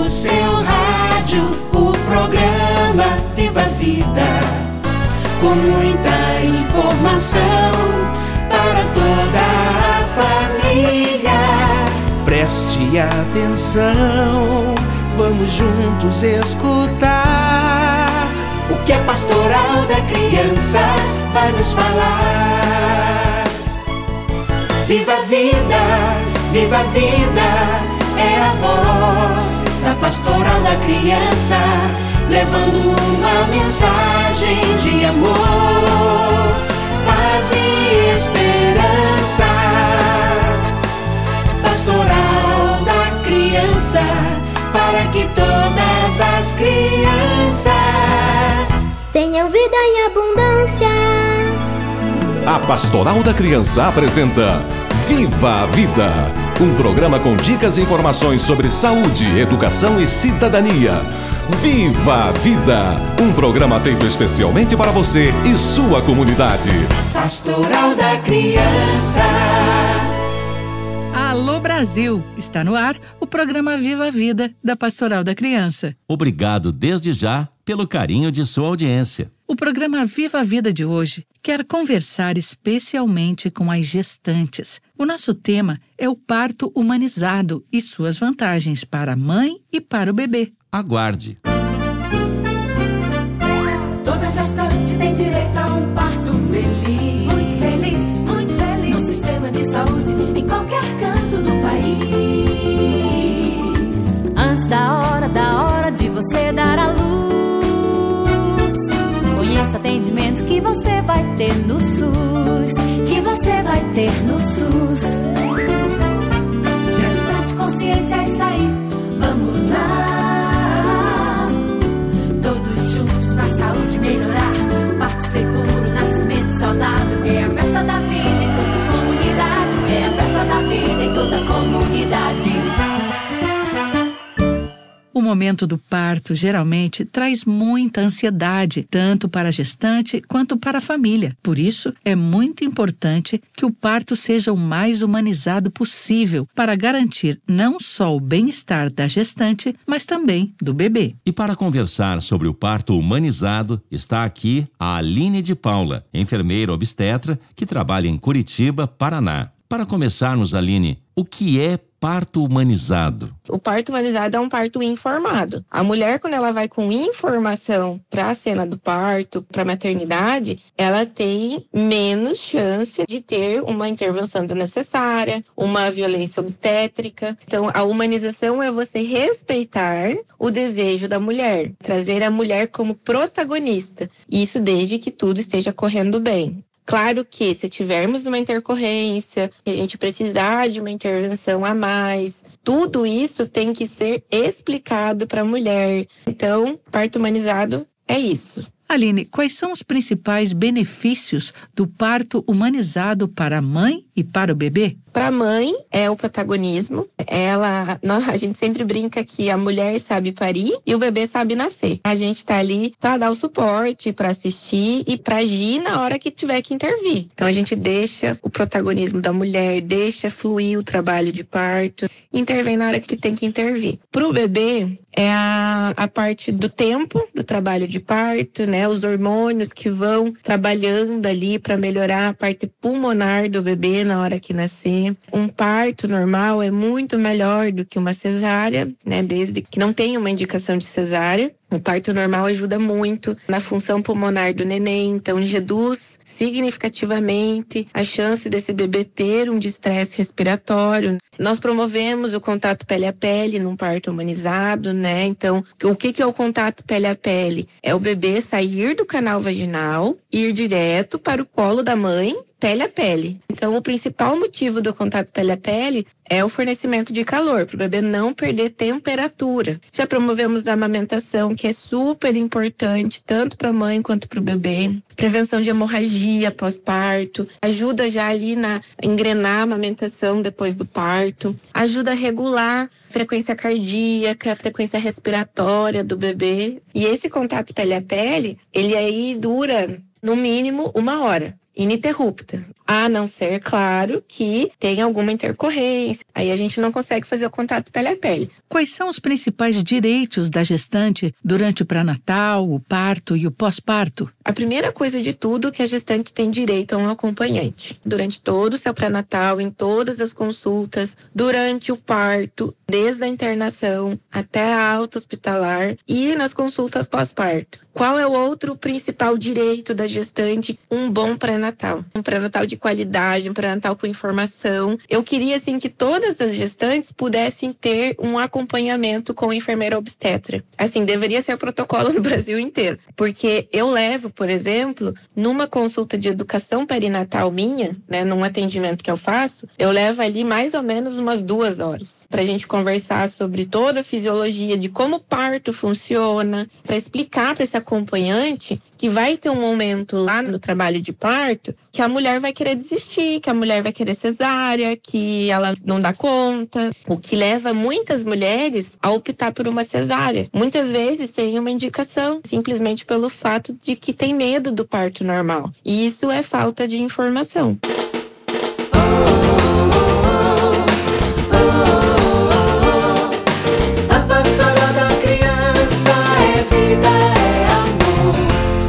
no seu rádio o programa Viva a Vida, com muita informação para toda a família. Preste atenção, vamos juntos escutar o que a Pastoral da Criança vai nos falar. Viva a vida, viva a vida, é a voz da Pastoral da Criança, levando uma mensagem de amor, paz e esperança. Pastoral da Criança, para que todas as crianças tenham vida em abundância. A Pastoral da Criança apresenta Viva a Vida, um programa com dicas e informações sobre saúde, educação e cidadania. Viva a Vida, um programa feito especialmente para você e sua comunidade. Pastoral da Criança. Alô Brasil! Está no ar o programa Viva a Vida da Pastoral da Criança. Obrigado desde já pelo carinho de sua audiência. O programa Viva a Vida de hoje quer conversar especialmente com as gestantes. O nosso tema é o parto humanizado e suas vantagens para a mãe e para o bebê. Aguarde! Toda gestante tem direito a um parto feliz. Muito feliz, muito feliz. No sistema de saúde, em qualquer canto do país. Antes da hora de você dar à luz, conheça o atendimento que você vai ter no SUS. Que você vai ter no SUS. Gestante consciente é isso aí. Vamos lá. Todos juntos pra saúde melhorar. Parto seguro, nascimento saudável. É a festa da vida em toda a comunidade. É a festa da vida em toda a comunidade. O momento do parto geralmente traz muita ansiedade, tanto para a gestante quanto para a família. Por isso, é muito importante que o parto seja o mais humanizado possível para garantir não só o bem-estar da gestante, mas também do bebê. E para conversar sobre o parto humanizado, está aqui a Aline de Paula, enfermeira obstetra que trabalha em Curitiba, Paraná. Para começarmos, Aline, o que é parto humanizado? O parto humanizado é um parto informado. A mulher, quando ela vai com informação para a cena do parto, para a maternidade, ela tem menos chance de ter uma intervenção desnecessária, uma violência obstétrica. Então, a humanização é você respeitar o desejo da mulher, trazer a mulher como protagonista. Isso desde que tudo esteja correndo bem. Claro que se tivermos uma intercorrência, que a gente precisar de uma intervenção a mais, tudo isso tem que ser explicado para a mulher. Então, parto humanizado é isso. Aline, quais são os principais benefícios do parto humanizado para a mãe e para o bebê? Para a mãe é o protagonismo. A gente sempre brinca que a mulher sabe parir e o bebê sabe nascer. A gente tá ali para dar o suporte, para assistir e para agir na hora que tiver que intervir. Então a gente deixa o protagonismo da mulher, deixa fluir o trabalho de parto, intervém na hora que tem que intervir. Para o bebê é a parte do tempo do trabalho de parto, né? Os hormônios que vão trabalhando ali para melhorar a parte pulmonar do bebê na hora que nascer. Um parto normal é muito melhor do que uma cesárea, né? Desde que não tenha uma indicação de cesárea. O parto normal ajuda muito na função pulmonar do neném, então reduz significativamente a chance desse bebê ter um distresse respiratório. Nós promovemos o contato pele a pele num parto humanizado, né? Então, o que é o contato pele a pele? É o bebê sair do canal vaginal, ir direto para o colo da mãe, pele a pele. Então, o principal motivo do contato pele a pele é o fornecimento de calor, para o bebê não perder temperatura. Já promovemos a amamentação, que é super importante, tanto para a mãe quanto para o bebê. Prevenção de hemorragia pós-parto, ajuda já ali a engrenar a amamentação depois do parto, ajuda a regular a frequência cardíaca, a frequência respiratória do bebê. E esse contato pele a pele, ele aí dura no mínimo 1 hora. Ininterrupta. A não ser, claro, que tem alguma intercorrência. Aí a gente não consegue fazer o contato pele a pele. Quais são os principais direitos da gestante durante o pré-natal, o parto e o pós-parto? A primeira coisa de tudo é que a gestante tem direito a um acompanhante. Durante todo o seu pré-natal, em todas as consultas, durante o parto, desde a internação até a alta hospitalar e nas consultas pós-parto. Qual é o outro principal direito da gestante? Um bom pré-natal. Um pré-natal de qualidade, um pré-natal com informação. Eu queria, assim, que todas as gestantes pudessem ter um acompanhamento com enfermeira obstetra. Assim, deveria ser o protocolo no Brasil inteiro. Porque eu levo, por exemplo, numa consulta de educação perinatal minha, né, num atendimento que eu faço, eu levo ali mais ou menos umas 2 horas pra gente conversar sobre toda a fisiologia de como o parto funciona, pra explicar pra esse acompanhante que vai ter um momento lá no trabalho de parto que a mulher vai querer desistir, que a mulher vai querer cesárea, que ela não dá conta. O que leva muitas mulheres a optar por uma cesárea. Muitas vezes tem uma indicação, simplesmente pelo fato de que tem medo do parto normal. E isso é falta de informação. A pastoral da criança é vida, é amor.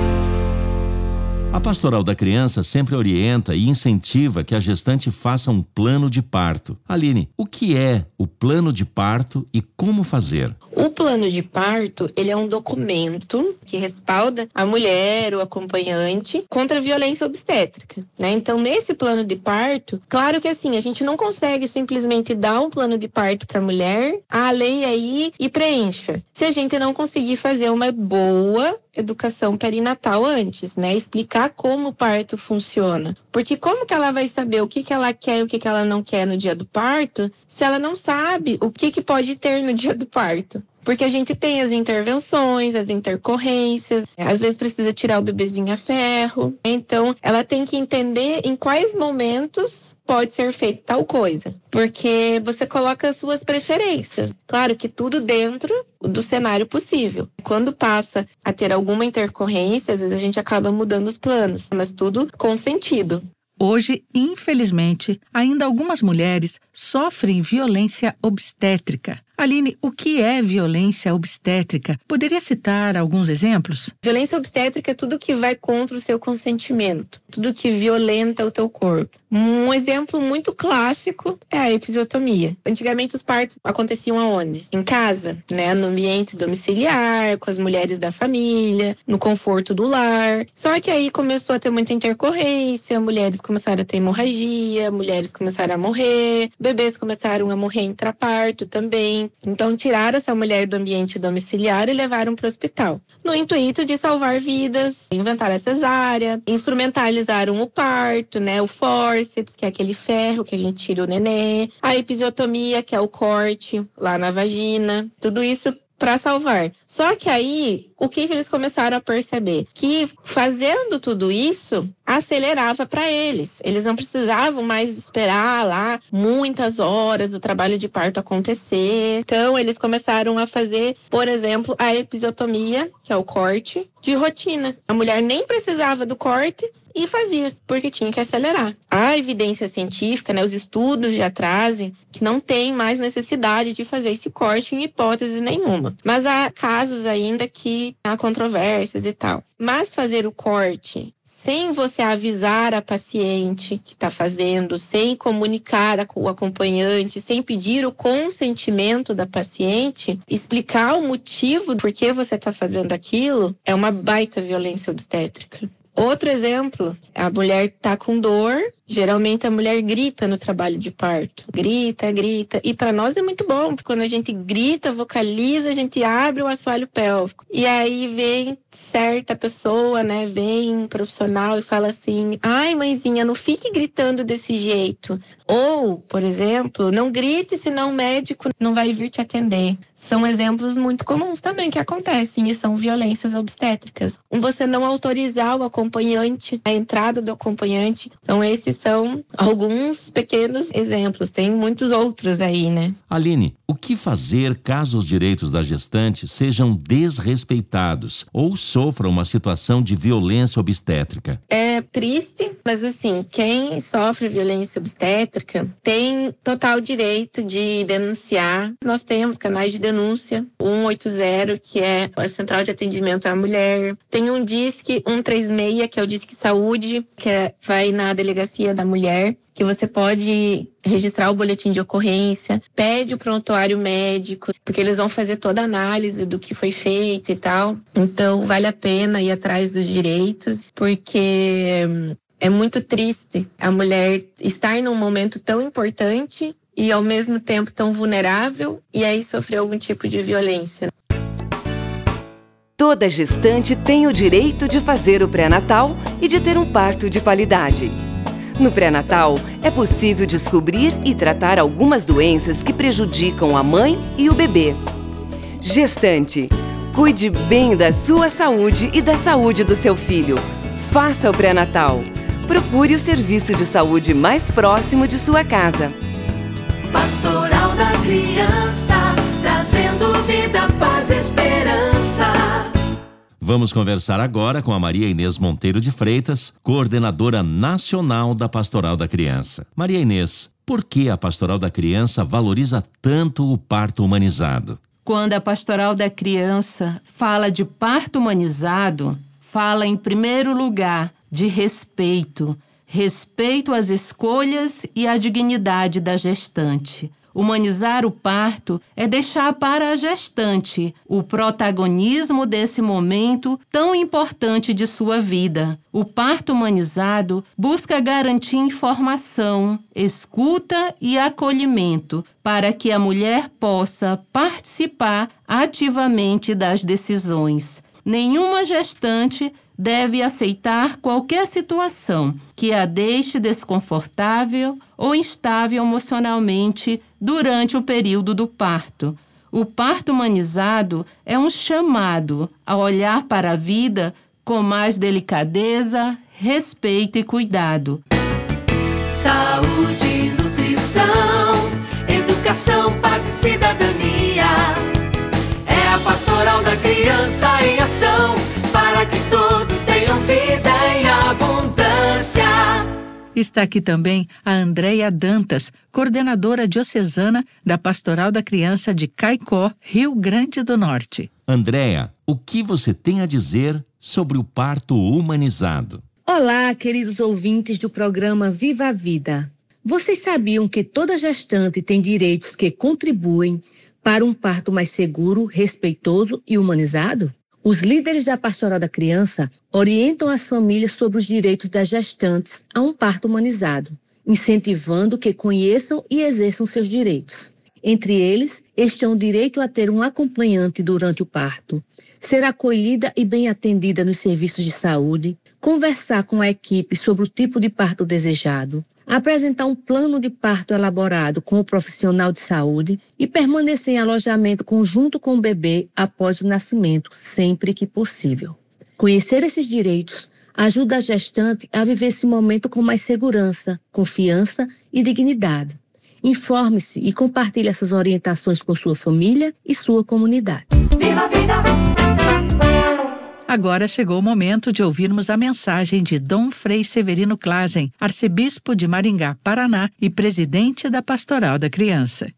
A Pastoral da Criança sempre orienta e incentiva que a gestante faça um plano de parto. Aline, o que é o plano de parto e como fazer? O plano de parto, ele é um documento que respalda a mulher, o acompanhante, contra a violência obstétrica, né? Então, nesse plano de parto, claro que assim, a gente não consegue simplesmente dar um plano de parto para a mulher, a lei aí e preencha. Se a gente não conseguir fazer uma boa educação perinatal antes, né? Explicar como o parto funciona. Porque como que ela vai saber o que ela quer e o que ela não quer no dia do parto, se ela não sabe o que pode ter no dia do parto? Porque a gente tem as intervenções, as intercorrências, às vezes precisa tirar o bebezinho a ferro. Então, ela tem que entender em quais momentos pode ser feito tal coisa. Porque você coloca as suas preferências. Claro que tudo dentro do cenário possível. Quando passa a ter alguma intercorrência, às vezes a gente acaba mudando os planos, mas tudo com sentido. Hoje, infelizmente, ainda algumas mulheres sofrem violência obstétrica. Aline, o que é violência obstétrica? Poderia citar alguns exemplos? Violência obstétrica é tudo que vai contra o seu consentimento, tudo que violenta o teu corpo. Um exemplo muito clássico é a episiotomia. Antigamente os partos aconteciam aonde? Em casa, né? No ambiente domiciliar, com as mulheres da família, no conforto do lar. Só que aí começou a ter muita intercorrência, mulheres começaram a ter hemorragia, mulheres começaram a morrer, bebês começaram a morrer intraparto também. Então tiraram essa mulher do ambiente domiciliar e levaram para o hospital. No intuito de salvar vidas, inventaram a cesárea, instrumentalizaram o parto, né? O forceps, que é aquele ferro que a gente tira o nenê. A episiotomia, que é o corte lá na vagina. Tudo isso para salvar. Só que aí, o que eles começaram a perceber? Que fazendo tudo isso, acelerava para eles. Eles não precisavam mais esperar lá muitas horas o trabalho de parto acontecer. Então, eles começaram a fazer, por exemplo, a episiotomia, que é o corte, de rotina. A mulher nem precisava do corte e fazia, porque tinha que acelerar. A evidência científica, né, os estudos já trazem que não tem mais necessidade de fazer esse corte em hipótese nenhuma. Mas há casos ainda que há controvérsias e tal. Mas fazer o corte sem você avisar a paciente que está fazendo, sem comunicar com o acompanhante, sem pedir o consentimento da paciente, explicar o motivo por que você está fazendo aquilo, é uma baita violência obstétrica. Outro exemplo, a mulher tá com dor, geralmente a mulher grita no trabalho de parto. Grita, grita. E para nós é muito bom, porque quando a gente grita, vocaliza, a gente abre o assoalho pélvico. E aí vem certa pessoa, né, vem um profissional e fala assim: ai, mãezinha, não fique gritando desse jeito. Ou, por exemplo, não grite, senão o médico não vai vir te atender. São exemplos muito comuns também que acontecem e são violências obstétricas. Você não autorizar o acompanhante, a entrada do acompanhante. Então, esses são alguns pequenos exemplos, tem muitos outros aí, né? Aline, o que fazer caso os direitos da gestante sejam desrespeitados ou sofram uma situação de violência obstétrica? É triste, mas assim, quem sofre violência obstétrica tem total direito de denunciar. Nós temos canais de denúncia, 180, que é a Central de Atendimento à Mulher. Tem um Disque 136, que é o Disque Saúde, que vai na Delegacia da Mulher, que você pode registrar o boletim de ocorrência, pede o prontuário médico, porque eles vão fazer toda a análise do que foi feito e tal. Então, vale a pena ir atrás dos direitos, porque é muito triste a mulher estar num momento tão importante e, ao mesmo tempo, tão vulnerável, e aí sofrer algum tipo de violência. Toda gestante tem o direito de fazer o pré-natal e de ter um parto de qualidade. No pré-natal, é possível descobrir e tratar algumas doenças que prejudicam a mãe e o bebê. Gestante, cuide bem da sua saúde e da saúde do seu filho. Faça o pré-natal. Procure o serviço de saúde mais próximo de sua casa. Pastoral da Criança, trazendo vida, paz e esperança. Vamos conversar agora com a Maria Inês Monteiro de Freitas, coordenadora nacional da Pastoral da Criança. Maria Inês, por que a Pastoral da Criança valoriza tanto o parto humanizado? Quando a Pastoral da Criança fala de parto humanizado, fala em primeiro lugar de respeito. Respeito às escolhas e à dignidade da gestante. Humanizar o parto é deixar para a gestante o protagonismo desse momento tão importante de sua vida. O parto humanizado busca garantir informação, escuta e acolhimento para que a mulher possa participar ativamente das decisões. Nenhuma gestante deve aceitar qualquer situação que a deixe desconfortável ou instável emocionalmente durante o período do parto. O parto humanizado é um chamado a olhar para a vida com mais delicadeza, respeito e cuidado. Saúde, nutrição, educação, paz e cidadania. É a Pastoral da Criança em ação, para que todos tenham vida em abundância. Está aqui também a Andréia Dantas, coordenadora diocesana da Pastoral da Criança de Caicó, Rio Grande do Norte. Andréia, o que você tem a dizer sobre o parto humanizado? Olá, queridos ouvintes do programa Viva a Vida. Vocês sabiam que toda gestante tem direitos que contribuem para um parto mais seguro, respeitoso e humanizado? Os líderes da Pastoral da Criança orientam as famílias sobre os direitos das gestantes a um parto humanizado, incentivando que conheçam e exerçam seus direitos. Entre eles, estão o direito a ter um acompanhante durante o parto, ser acolhida e bem atendida nos serviços de saúde, conversar com a equipe sobre o tipo de parto desejado, apresentar um plano de parto elaborado com o profissional de saúde e permanecer em alojamento conjunto com o bebê após o nascimento, sempre que possível. Conhecer esses direitos ajuda a gestante a viver esse momento com mais segurança, confiança e dignidade. Informe-se e compartilhe essas orientações com sua família e sua comunidade. Viva a vida! Agora chegou o momento de ouvirmos a mensagem de Dom Frei Severino Clasen, arcebispo de Maringá, Paraná e presidente da Pastoral da Criança.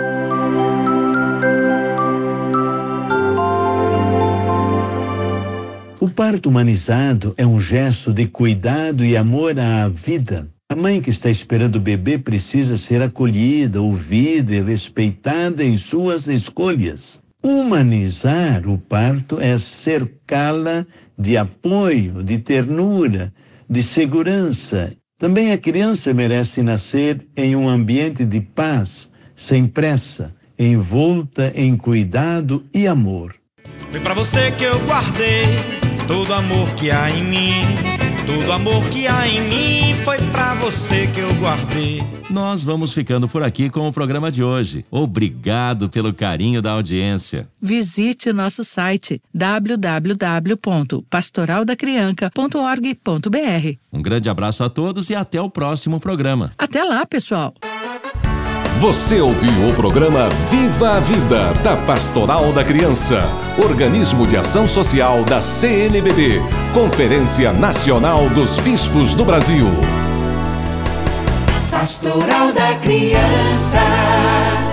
O parto humanizado é um gesto de cuidado e amor à vida. A mãe que está esperando o bebê precisa ser acolhida, ouvida e respeitada em suas escolhas. Humanizar o parto é cercá-la de apoio, de ternura, de segurança. Também a criança merece nascer em um ambiente de paz, sem pressa, envolta em cuidado e amor. Foi pra você que eu guardei todo o amor que há em mim, Todo amor que há em mim foi pra você que eu guardei. Nós vamos ficando por aqui com o programa de hoje. Obrigado pelo carinho da audiência. Visite nosso site www.pastoraldacrianca.org.br. Um grande abraço a todos e até o próximo programa. Até lá, pessoal! Você ouviu o programa Viva a Vida, da Pastoral da Criança, organismo de ação social da CNBB, Conferência Nacional dos Bispos do Brasil. Pastoral da Criança.